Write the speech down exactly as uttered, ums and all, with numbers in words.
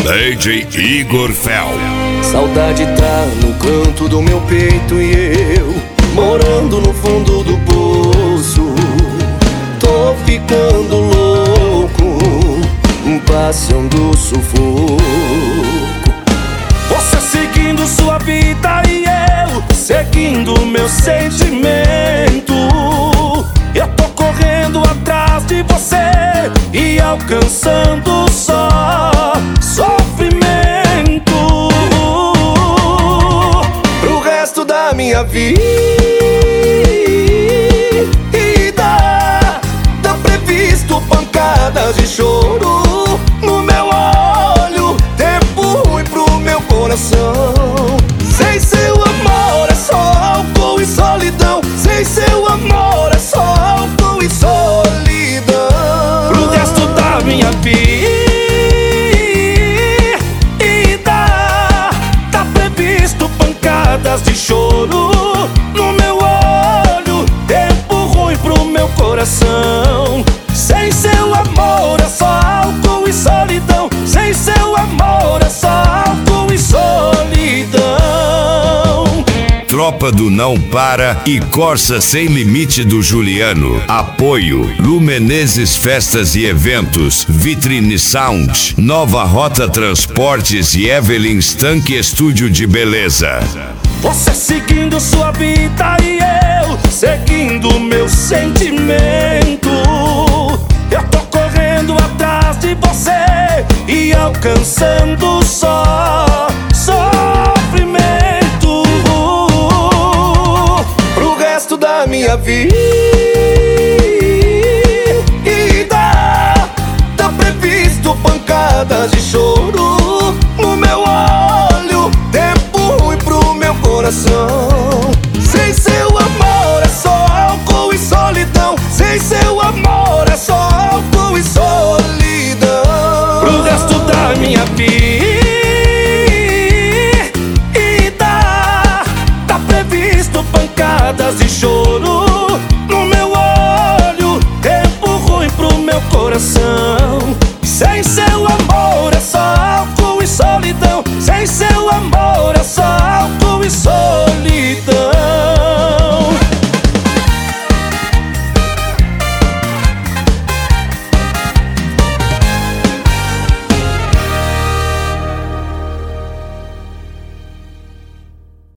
D J Igor Fel. Saudade tá no canto do meu peito e eu morando no fundo do poço. Tô ficando louco, passando sufoco. Você seguindo sua vida e eu seguindo meu sentimento. Eu tô correndo atrás de você e alcançando só sofrimento pro resto da minha vida. Tá previsto pancadas de choro no meu olho, tempo ruim pro meu coração. Sem seu amor é só álcool e solidão. Sem seu amor é só álcool e solidão pro resto da minha vida. Tá previsto pancadas de choro no meu olho, tempo ruim pro meu coração. Sem seu amor é só álcool e solidão. Sem seu amor é só álcool e solidão. Tropa do Não Para e Corsa Sem Limite do Juliano. Apoio Lu Menezes Festas e Eventos, Vitrine Sound, Nova Rota Transportes e Evelyn's Tanque Estúdio de Beleza. Você seguindo sua vida e eu seguindo meu sentimento. Eu tô correndo atrás de você e alcançando só sofrimento pro resto da minha vida. Tá previsto pancadas de choro no meu olho, tempo ruim pro meu coração. Sem seu amor é só álcool e solidão. Sem seu amor é só álcool e solidão pro resto da minha vida. Tá previsto pancadas de choro